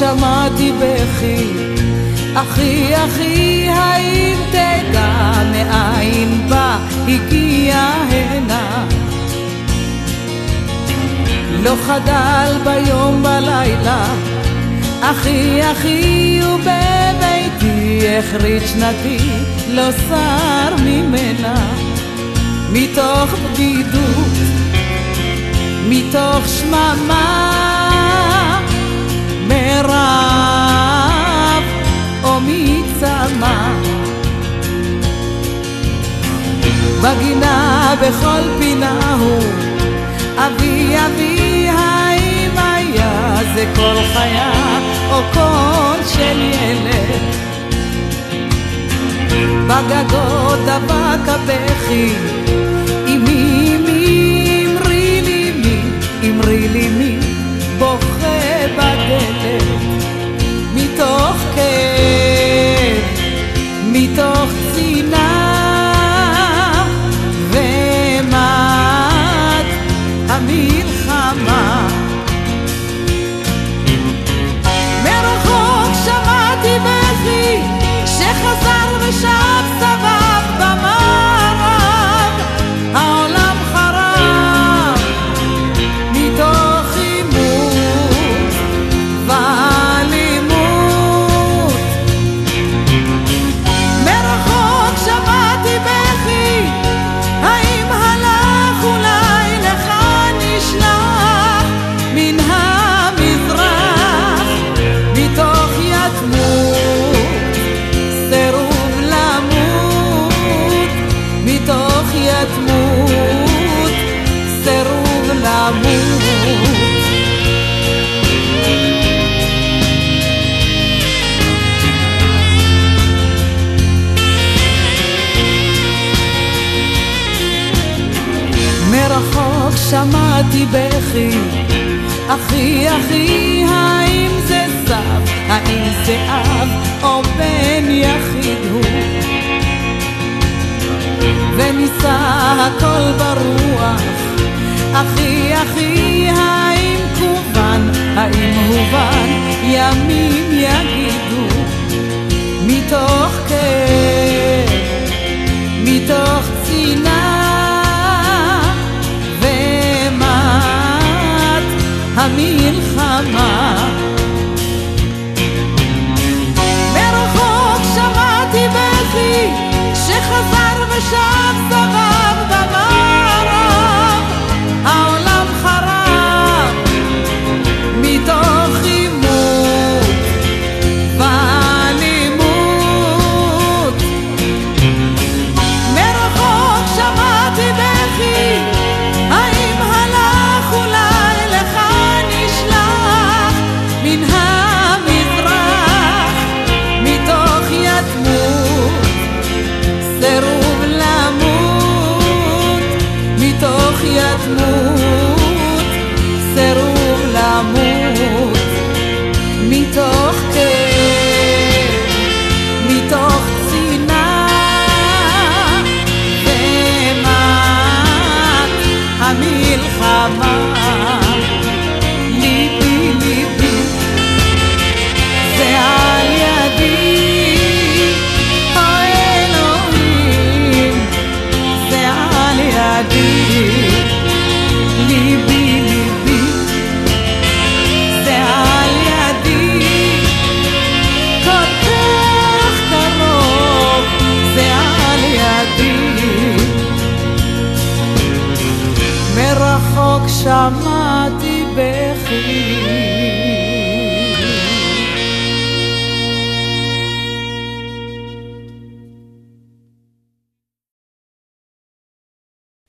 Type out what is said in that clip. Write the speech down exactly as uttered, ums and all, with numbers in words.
שמעתי בכי, אחי אחי האם תדע מאין בא הגיע הנה, לא חדל ביום בלילה, אחי אחי ובביתי החריד שנתי, לא סר ממנה, מתוך בדידות, מתוך שממה, מרב או מצמה, בגינה בכל פינה הוא אבי אבי, האם היה זה כל חיה או קול של ילד, בגגות דבק הבכי, אמי אמי אמרי לי מי, אמרי לי מי בוכה בדלת, מתוך כאב, מתוך צינה ומד המלחמה, מרחוק שמעתי בכי שחזר ושב סבב במערב, העולם חרב מתוך עימות ואלימות, מרחוק שמעתי בכי, האם הלך אולי לך נשלח מן המזרח, מתוך יתמות סירוב למות, מתוך יתמות סירוב למות. מרחוק שמעתי בכי, אחי אחי האם זה סב, האם זה אב או בן יחיד הוא, וניסה הכל ברוח, אחי אחי האם כוון, האם הובן, ימים יגידו, מתוך כאב, מתוך צינה ומד המלחמה, מרחוק שמעתי בכי שחזר ושב סבב במערב, העולם חרב מתוך עימות ואלימות, מרחוק שמעתי בכי, האם הלך אולי לך נשלח מן המזרח, מתוך יתמות סירוב למות, מתוך יתמות סירוב למות, מתוך כאב, מתוך צינה ומד המלחמה, ליבי ליבי זה על ידי, או אלוהים זה על ידי, ליבי ליבי זה על ידי, כל כך קרוב זה על ידי, מרחוק שמעתי בכי.